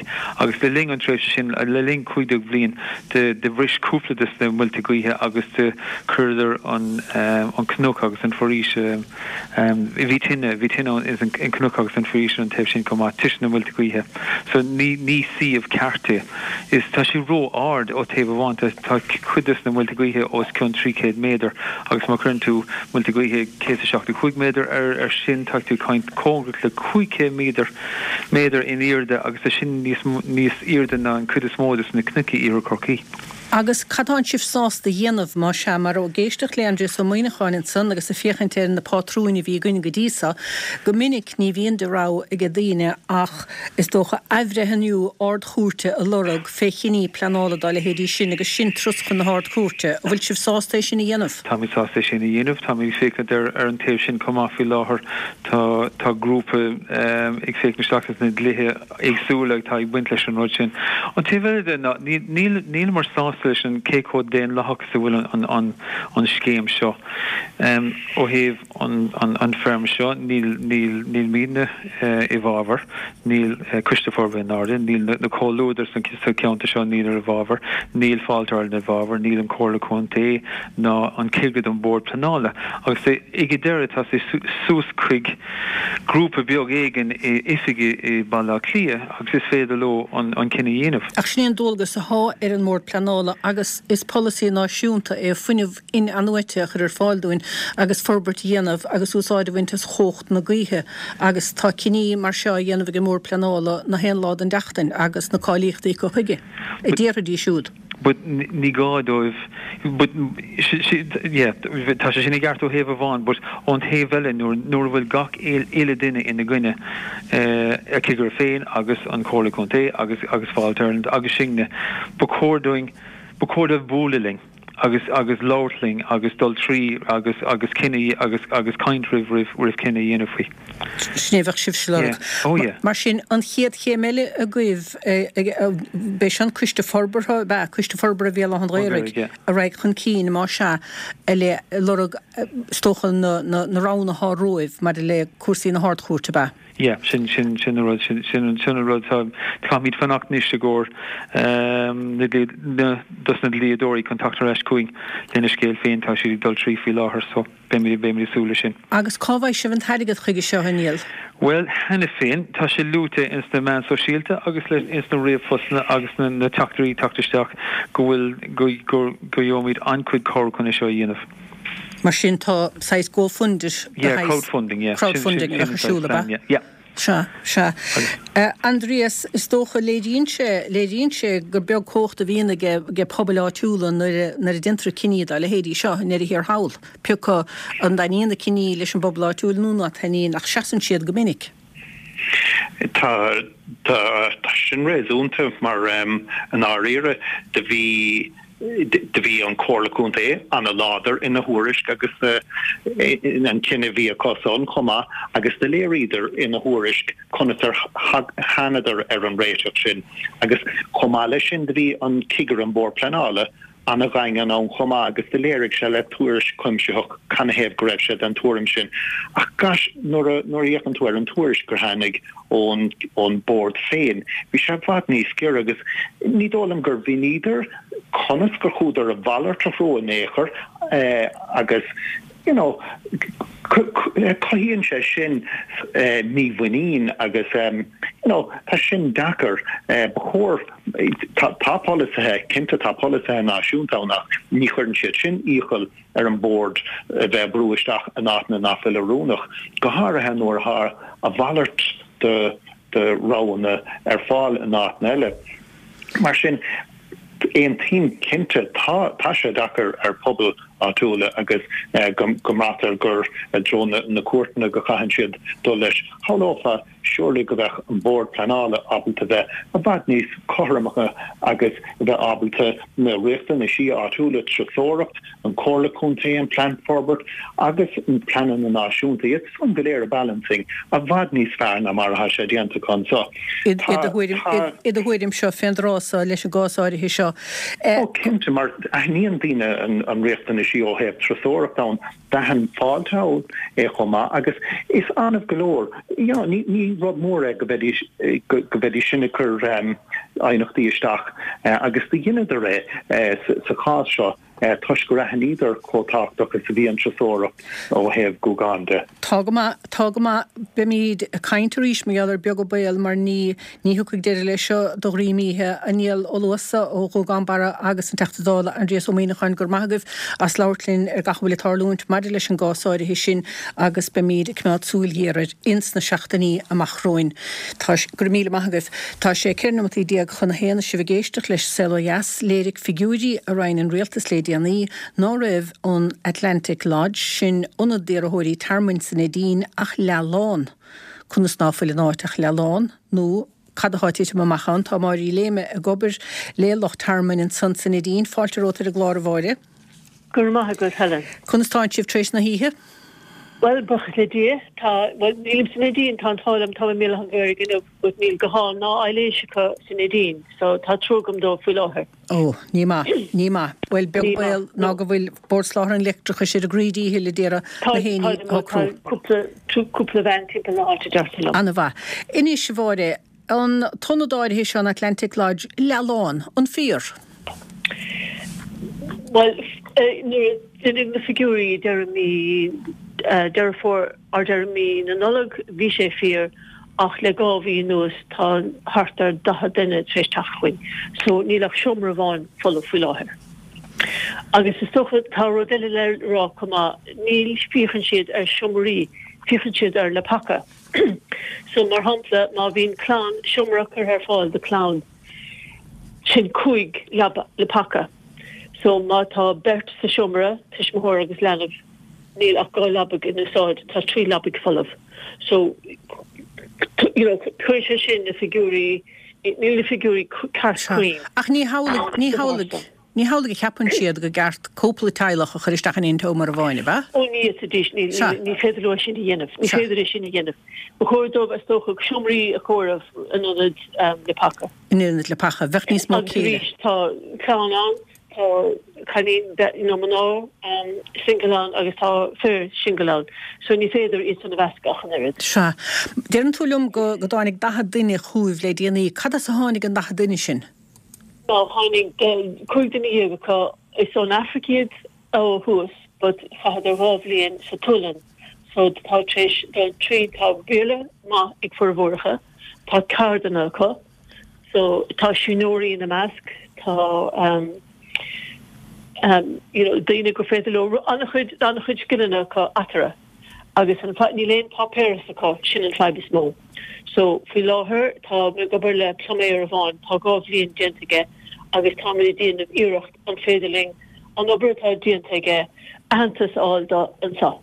agus le ling an tre sin le ling cuiideag blian de bhris cúpladas na multigaithe agus de chuidir an cnúch agus an forís bhí tinne is an cnúch agus an forís an taobh sin comá tuis na multigaithe. So ní siomh carte is tá si ró ard ó taobh bhaint tá cuidas na multigaithe os cún 300 méadar agus má chun tú multigaithe 175 méadar ar sin tá tú caint cógrat le 500 méadar in irde agus sin níos irde ná an cuidas módas na cnuci ar corcaí. Agus cadán sih sásta dhéanamh má se mar ó géisteach leandri sa muoineáin san agus a fiochantéir na pátrúin bhí gine go dísa, go minic ní bhíon de rá i go dtíine ach is dócha ehrehanniu ard chúrte a lorug féchiní planála dáile hédí sin agus sin truschan na hard chúrte, bhfuil sih sásta sin na dhéanamh. Tá mí sásta sin na dhéanamh, tá mí fécad ar an taobh sin comá fi láthair tá grúpa ag féic meachtas na dlithe agsúla tá ag buint leis an rud sin. An taobh níl mar sásta leis an cécód déan lethachas a bhfuil an scéim seo. Ó héamh an ferm seo níl míne i bhábhar, níl Christopher Van Arden, níl na cóúidir san ceanta seo níl ar a bhábhar, níl fáilteáil na bhábhar, níl an cóla chunta ná an cilgad an bord planála. Agus ige deire tá sé sús chuig grúpa beag éigen isige i balla clia agus is féidir lo an cinna dhéanamh. Ach sníon dulgus a há ar an mór planála agus is policy náisiúnta funineh in anhaiteach ar fáilúin agus forbert dhéanamh agus úsáide bhaintas chócht na gaithe agus tá cinní mar seo dhéanamh go mór planála na héanlád an deachtain agus na cáilíochtaí go chuige. I ddéirdí siúd. But ní gádóibh tá sé sinna gceart ó héamh bháin, but ón taobh eile nuair bhfuil gach éile duine ina gcuine a cigur féin agus an cóla chunta agus fáiltearn agus sinne ba códa búlaling agus láirling agus dul trí agus cinenne agus caintrih rih cinenne dhéanamh. Snéhah sibh se mar sin an chiad chéméile a gcuibh béis an cuiste forbar a bhéal an réirigh a raig chun cín má se le lorug stochal naránaá roimh mar le cuasaí na hardchúirte ba. Yeah, sin rud tá míid fannacht níos a ggóir dus na líadóí contactar eis cuing lena scéal féin tá si dul trí fi láthair so béimí súla sin. Agus cábhaid se bhain taigad chuige seo haníal? Well, hena féin tá sé lúta ins na man so síalta agus le ins na réomh fosna agus na tactarí tactaisteach go bhfuil go dheomid ancuid cór chun seo dhéanamh. Mar sin tá 6 go fundis. Crowdfunding a chasúla ba. Se. Andreas, is dócha léiríonse gur beag cóchta bhíonna ge poblátúla nar a dintra cinníad le héadí seo nar a hir hawl. Piúcha an daíonna cinní leis an poblátúla núna taní nach 16 siad go minic. Tá sin réúnta mar an áíire de bhí an cólaúnta an a láder ina thuirisk agus an cinenne bhí a cosán chomá agus de léiríidir ina thuirisk chunatar hanadar ar an réiteach sin agus chomá lei sin de bhí an tigur an bór planála an a bhain an chomá agus de léirigh se le túris cuimseach can héh go raibh se an túrim sin. Ach gas nóair dhéan tú ar an túris gur hánig ón bord féin. Bhí se bhd níos céir agus ní dólam gur bhí níidir conas gur chúdar a bhalar trafró an éair agus caihíonn sé sin ní bhaín agus tá sin dachar chóir tápólathe cinnta tápólathe náisiúntána ní chuann siad sin íchail ar an bord bheith brúisteach an ána náfuil arúnach go háirithe nuair a bhalart de rána ar fáil an ána eile. Mar sin éon tín cinnte tá sé dachar ar pobl átúla agus gomrátar gur drona na cuairtena go chahann siad dul leis hálófa siúrla go bheith an bord planála ábalta bheith a bad níos choirmacha agus bheith ábalta na riachta na si átúla tresóracht an cóla chuntaí an plant forbert agus an planan na náisiúnta. It's some goléir a balancing a bad níos fearr na mar ha sé dianta chun so. Iad a huidim seo féinrásá leis a gásáirithe seo. Cinnte mar níon daine an riachta na si ó heb tresóracht an dahan fáiltá chomá agus is anmh golóir. Ní rud mór go bheith sinna chur einachtíisteach agus de ginine de ré sa cá seo tuis go rahan idir cótáach agus sa bhí an trasóra ó heh goáande. Tágama be míad caiintaríis méallar beag go bail mar ní thucaigh deidir lei seo do rímíthe a níl óluasa ó goán bara agus an teachtadála an réas óínachain gur maithagah as láirlinn ar gachbhfuil tarlúint mar leis an gásáide hí sin agus be míad cmeád súlhéad ins na seachtaí amachróin. Tá gur míle maithagah tá sé ceirnamatí diaag chuna héana si bh géisteach leis Seloias léirigh figiúí a rain an rialtas lédianaí nó raibh an Atlantic Lodge sin unad déarthóirí tarmain san édín ach leán chuna snáfuil náteach leán nó cadaátíte machchan tá marí léime a gobar léloch tarmain in san édín fáilterótar a glár bháide. Gur maithagad Helen. Chuna stáin sibh tréis na híthe? Well, bach le dí, nílim san édín tá tálam tá mé an bhir gin bud níl goá ná eiléisicha san édín, so tá trúgam dó fuil láthair. Ó, ní má. Well, beil ná go bhfuil bordsláthair an leictrecha sé a grídí le déire na héine cúpla bhain timp na áte deartlam. Anna bha. Iní se bháide an tonnadáir hís an Atlantic Lodge leán an fír. Well, in na figurí therefore ar Jeremy na nolog bhí sé fír ach le gáhí nuas tá hartar 10 duine tréis tachuin, so nílach siomra bháin fola fuil láthair. Agus is stocha tá rodile le rá cumá níl fiochan siad ar siomraí, fiochan siad ar le pacha. So mar hapla má bhín clán siomrach ar fáil de clán sin cuaig le pacha. So má tá bert sa siomra, tuis mthór agus lenah níl ach gá labig in úsáid, tá 3 labig folamh. So, chuir sé sin na figurí, níl na figurí carscreen. Ach ní hálaigh cheapann siad go gceart cópla teilech a chuiristeach an intómar a bháine, ba? Ó ní ní féidir sin dhéanamh, ní féidir sin dhéanamh. Ba chuirdómh stocha siomraí a chomh anionad le pacha. Anionad le pacha, bheith níos má céile. Tá clán an, tá canín maná singalán agus tá fir singalán, so ní féidir is an bhescach an irid. Se. Déan túlumm go dáinnig 10 duine chuúh le déanaí, cad a tháinig an 10 duine sin? Well, hánig 5 duine go is an Africiad ó thuas, but chaidir bhábhlíonn sa tulan. So tá trí tá bíle má ag furbhórcha, tá cardanna go, so tá siúnóirí na measc, tá daine go féidir anna chuid ginine go atara, agus an ní léon papéras aá sin an fleibis mó. So fi láthair tá mé gobar le ploméir a bháin tá gábhlíonn diantaige agus tá mé díanamh iirecht an féidirling an obairtá diantaige antas áil an sa.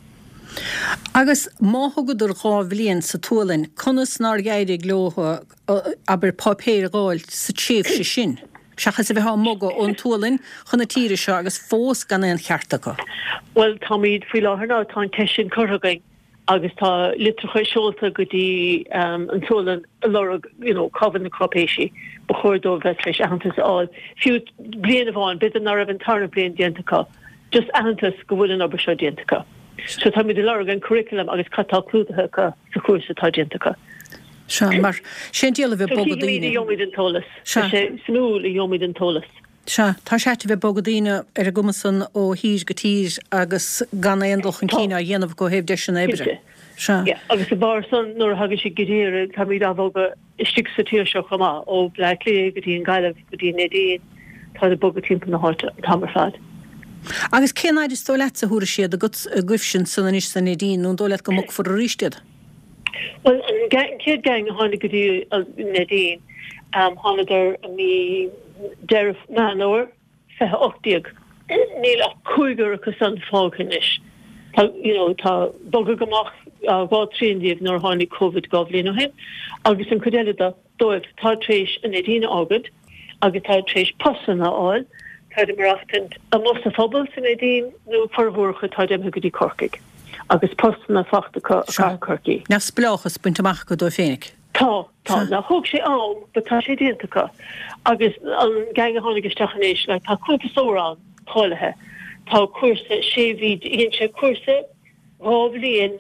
Agus máthgad ar gábhlíonn sa tualainn conas ná gaiide glótha aber papéir gáil sa tíomh sé sin. Seachas a bheith móga ón tualainn chuna tíre seo agus fós gan an cheartacha. Well, tá míad faoi láthair ná tá tesin choragain agus tá litracha seolta go dtí an tualainn lorug, covan na cropéisi ba chuirdó bheith leis antas áil. Fiú bliana bháin bid an arab an tarna blian diantacha, just antas go bhfuil an obair seo diantacha. So tá míad lorug an curriculum agus catá clúdatha sa chuirsa tá diantacha. Se mar sé díala bheith bogadíine. Jomid an tolas. sé smúl i jomid an tolas. Se tá séte bheith bogadíine ar a gumasan ó híos go tíos agus gan éondoch an cíine dhéanamh go héobh de sin ébre. Agus a bar san nóair hagan sé godéire tá míad ahóga istig sa tíir seo chumá ó blelé go dtí an gaiileh go dtí nédíon tá a bogad timp na háte tamar fad. Agus céanáid is tóile a thuair siad a gcuh sin san is san édín nó dóile go mó for a ríistead. Well, kid gang hánig go dtí nadín hánidir a mí deirh manóir fethe 8 níl a chuigur agus an fáganis. Tá bogad gomach bhá tríndíomh nóair hánig COVID gábhlíon ó hen, agus an chudeile dóibh tá tréis a nadíine ágad agus tá tréis posanna áil, tá marachtain a mos a phobal san nadín nó forhórcha tá déimthe go dtí Corcaig. Agus postanna fachta Corcaig. Na spláchas buntaach go dó féinic. Tá na thug sé an, ba tá sé diantacha. Agus an gang a tháinig isteachnééis le tá cuairta sórán táilethe. Tá cuasa séhíd íon sé cuasa rábhlíonn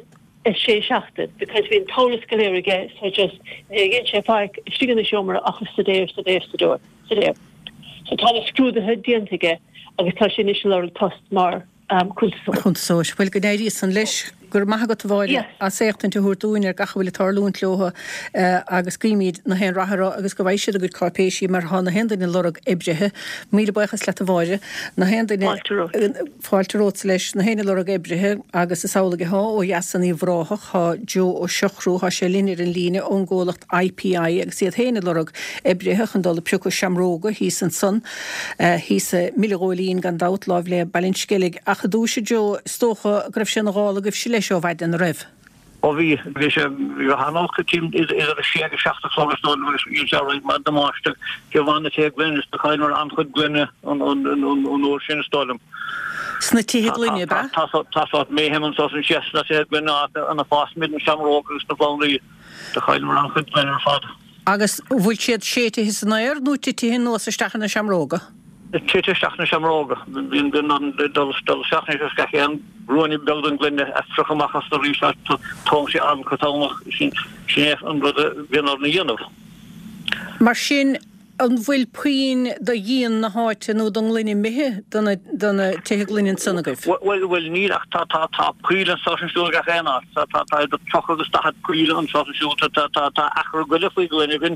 sé seachtain, because hín tolas galéirige so just gin sé park stigan na siomara achas sadéir. So tá scrúdathe diantaige agus tá sin is le tost mar chuntasóis. Bhfuil go éirí san leis gur maithagat bháile a séachtain tú thuúin ar gacha bhfuil tarlún tlótha agus scríimiid na hen rathra agus go bhaid siad a gur carpéisií mar hána hendain in lorug ibrethe míle buchas le a bháide na hendain fáilterót leis na héna lorug ibrethe agus is saola há ó jasan í bhráthach há Jo ó seochrú há sé linir in líne óngólacht IPI agus iad héna lorug ibrethe chun dul peú seamróga hí san son hí sa millególín gan dat láh le balinskelig a chadúise Jo stócha gribh sin gála goh si leis seo bhaid an raibh. Og vi har team is er sége 60 slagstone mat de master. Je van het gwinners de keiner aan goed gwinnen on oorsin stolem. Snití ba? Tas wat mee hem so een chest dat het gwinnen aan de fast midden samrokers de van de keiner aan goed gwinnen vat. Agus bhfuil siad séte his nair nó tití hin nó stachan na seamróga. Tite stachne samroge. In de stachne skach Rooney building glinde efrachach de research tongse aan katalmach sin an de winner na jenner. Mar sin an bhfuil puin de dhéon na háite nó don linne mithe donna teigh linn sanagah. Well ní tá puilen sosiú ga réna de trogus sta puile an sosiú tá achar goile fao glenne vin.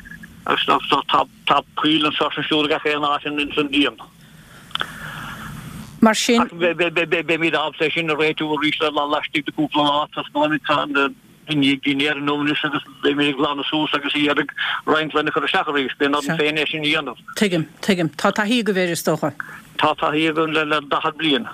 Tá puilen sosiú ga réna in san diem. Mar sin be mí ab sin a réú rí le lastig de cúpla ná in Guinea nominus agus be mé glan sú agus iad reintlenne chu seaéis ben an féine sin íanamh. Tuigim tá hí go bhéidir stocha. Tá hí gon le dachad blian.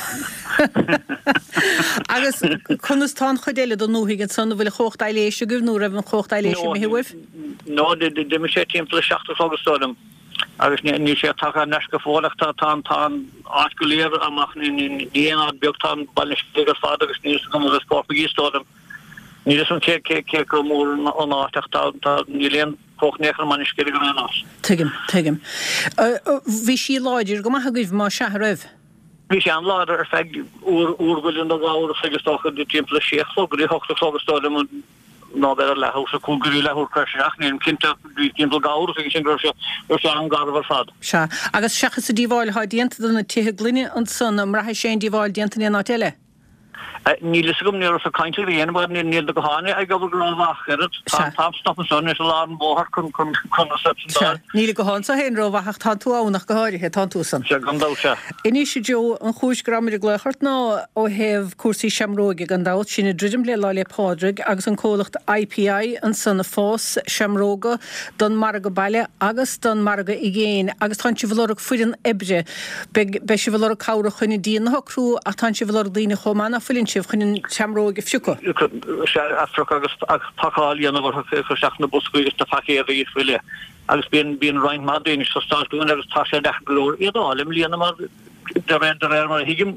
Agus chunas tá chodéile don nóhiigin sanna bhfuil chocht eiléise goh nó raibh an chocht eiléise mé hih? No de me sé timpmpla 60 agustom. Agus ní sé take neske fólacht tá águléir amach in déana beagtá ballstigur fádagus ní go a sportgéstóm. Ní an ke go mór an áteach ní léon kochnéchar man ske an nás. Tuigim. Bhí sí láidir go maitha goibh má se raibh. Bhí sé an láidir fe úrgulinn a gáir fegustocha de timpmpla séchló go hochtachtógustom ná be le hosa cúgurí lehor creach ní cinnte timpmpla gáir sin gro se an garhar fad. Se agus sechas a díháil há dienta donna tuthe glunne an san am rathe sé díháil diantaí ná teile. Níle gom ne a kainte réan war ní de gohanne ag go ráhachir tap stoppen son is lá an bóhar kun Níle go hása hen ráhacht tá tú ánach goáirithe tá túsan. Se. Iní sé Jo an chúis gramir gléchart ná ó heh cuasaí seamróige an dat sinna dridim le lá le pádrig agus an cólacht IPI an sanna fós seamróga don marga bailile agus don marga i géin agus tá si bhlóra fuirin ebre be se bhlóra cára chuine díana horú a tá si bhlóra dína chomána fulinn sih chuinn seamróige fiúco. Africa agus paáíanana bhar chu seachna buscuigus tá faché a bhí fuile. Agus bíon rein madéine so stáún agus tá sé delóir iadálim líana mar de mar hiigim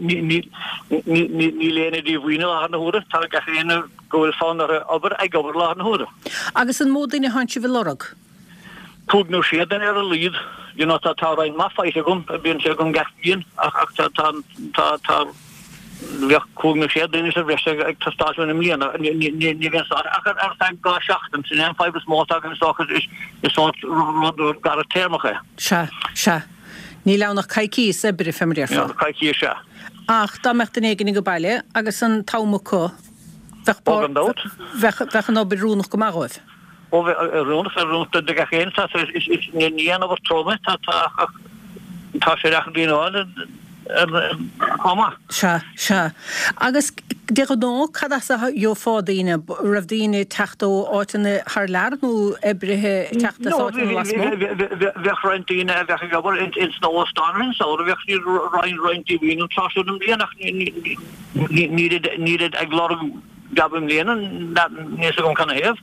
ní léna dí bhhuiine lá na húra tá gachéine gohfuil fánar aber ag gobar lá na húra. Agus an módaine haintse bh lorug. Púgnú sé den ar a líd, tá rein mafaite gom bíon sé gom gachbíon ach tá kúgna sé dé is a bhre ag tastáisiún im líana ní ar gá seachtain sin an fáibh smótá an sochas is rudú gar a témacha. Se. Ní lenach caiicí sebre femréir. Caiicí se. Ach dá mecht den éigen go bailile agus an támaá bhechan á berúnach go mághibh. Ó rúnta de gachéin is níanamh trome tá sé reach díáil Se. Agus de go nó cad jo fádaine raibhdíine techtó áitina th learnú ebrithe teachta bheith reintíine a bheith gobar in snóáin so bheith ní reinintí bhíon táisiúm líanach níiad ag glá gabim léanaan níos gom canna héamh.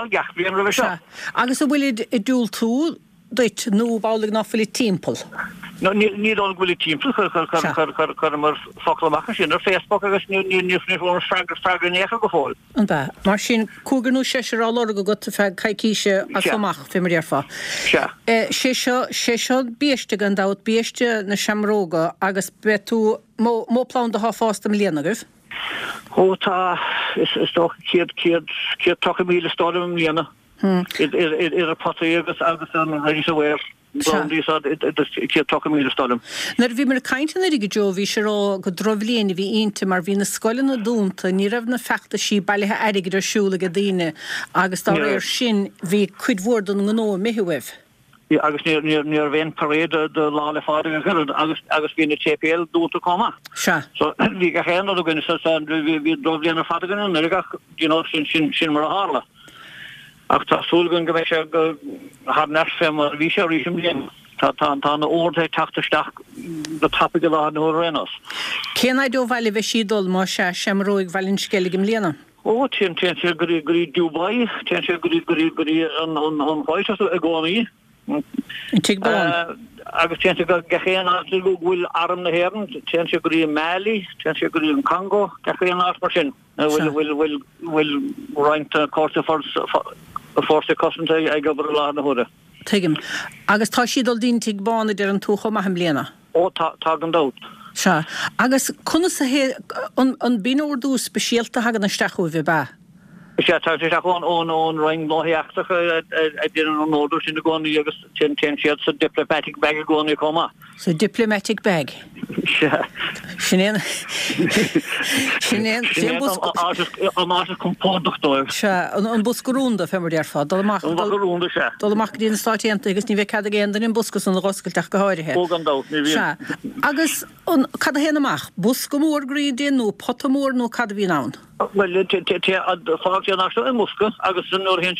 Agus a bhfuilid i dúil tú Deit nó bálig ná fili timppel. No ní all gwili team mar foklamach sin Facebook agus ní fragur necha go fáil. An ba mar sin cúganú sé rá go go fe caiiciise a somach fi mar fa. sé seo bíiste gan dat bíiste na semróga agus betú mó plán de há fásta léanagah? Ó tá is doch céad míle stádum léana. Ir a potaí agus an réis aware. Nar bhí mar caiintean ag go bhí sé rá go dromhlíon bhí ionta mar bhí na scoileanna dúnta ní raibh na feachta sí bailithe airigid ar siúla go daine agus tá réir sin bhí cuidhórdan go nó mihuibh. Agus níor bhéon paréad de lá le fáda agus bhí na TPL dúnta comá. Se. So bhí go chéan a gine bhí dromhlíon ar fáda gan sin mar a hála. Ach tá súlgan go bheith se go har nerfem a bhí sé rísim léan. Tá na óirthe tachtasteach do tappa go lá nó rénos. Céan dó bhaile bheith sídul má se semróig bhailinn sceligim léana? Ó tin sé gurí Dubai, tin sé gurí an bhaite a gcóí. Agus tin go gachéan áú go bhfuil arm na héan, tin sé gurí Mali, tin sé gurí an Congo, gachéan á mar sin. Bhfuil roiint cóta fórsa cosanta ag gobar lá na thuda. Tuigim. Agus tá sídal dín tí bána ar an túcha maitham léana? Ó tá an dát. Se. Agus chuna an bíór dú speisialta hagan na steachú bhí ba? sé ón roiin láíachach a dé an nóú sin gcóí agus tin siad sa diplomatic bag a gcóí comá. So diplomatic bag? Sin compódachtóir. Se an buscarúnda fe mar dearfa Dolach dín stáitianta agus ní bheith cad géan in buscas an roscailteach go háirithe. Agus cad a héana amach, bus go mór grí déanú potamór nó cad bhí nán? Well, fág nach in Muska agus an nóir hen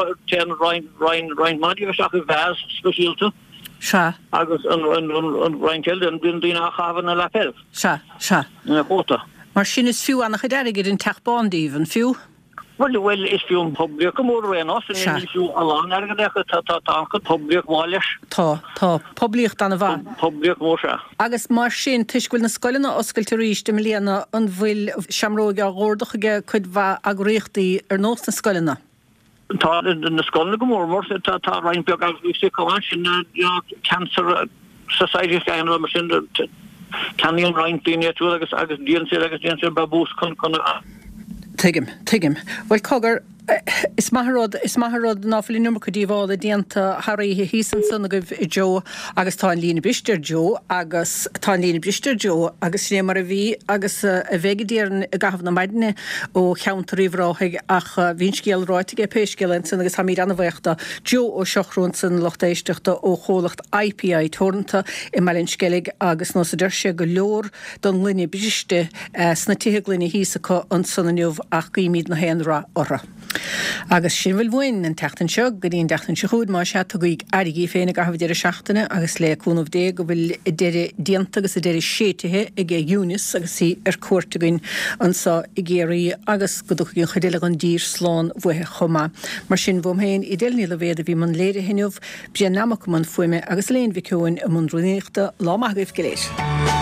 Ryan Madi seach a bheas speisialta. Se. Agus an Ryankel an bin dína chahan a lepel. Se. Na chóta. Mar sin is fiú annach chuidir in teachbándíh fiú? Well is fiú public mór rénos in fiú alán ergadecha tá public máis. Tá public an bha. Public mór se. Agus mar sin tuisfuil na scoilena oscailtaríiste léana an bhfuil seamróige a ghordacha chud bha agréochtaí ar nós na scoilena. Tá na scoilna go mór tá Ryan beag agus sé comá sin Cancer Society an mar sin caníon Ryan daine tú agus díon sé babús chun Tuigim. Well cogur is maharad náfalí numar go díomháil a déanta Haríthe hísan sanna go Jo agus tá lína brister Jo agus tá lína brister Jo agus sé mar a bhí agus a bheigedéan a gahabh na maidine ó cheantaríomhráthaigh ach bhín scéalráitige péiscéalainn san agus ha mí anna bhaochta Jo ó seochrún san lochtéisteachta ó cholacht IPI tornta I mellinn scéalaigh agus nó sa deirse go leor don lína briste sna tithe glína hísacha an sanna neomh ach míad na héanrá orra. Agus sin bhfuil bhain an teachtain seo go dtíon deachtain se chuúd má se tugaigh airigí féinna a bhfuil seachtainna agus le cúnmh dé go bhfuil deire dianta agus a deire séitethe ag Eunice agus í ar cuairtagain ansa I géirí agus go dúcha gin chudéile an dír sláán bhuithe chomá. Mar sin bhmhéin I déilní le bhéad a bhí man léire hinneomh bían namach man fuime agus léon bhí ceúin a man rúnéachta lámaghibh go léir.